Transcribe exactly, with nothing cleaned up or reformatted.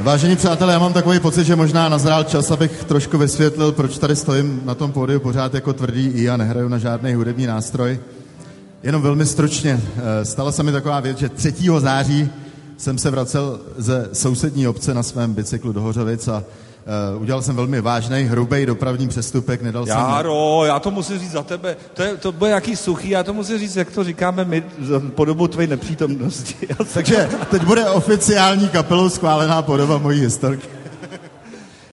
Vážení přátelé, já mám takový pocit, že možná nazrál čas, abych trošku vysvětlil, proč tady stojím na tom pódiu pořád jako tvrdý I a nehraju na žádný hudební nástroj. Jenom velmi stručně. Stala se mi taková věc, že třetího září jsem se vracel ze sousední obce na svém bicyklu do Hořovic a Uh, udělal jsem velmi vážnej, hrubej dopravní přestupek, nedal jsem... Járo, já to musím říct za tebe, to, je, to bude jaký suchý, já to musím říct, jak to říkáme my po dobu tvé nepřítomnosti. Takže teď bude oficiální kapelou schválená podoba mojí historky.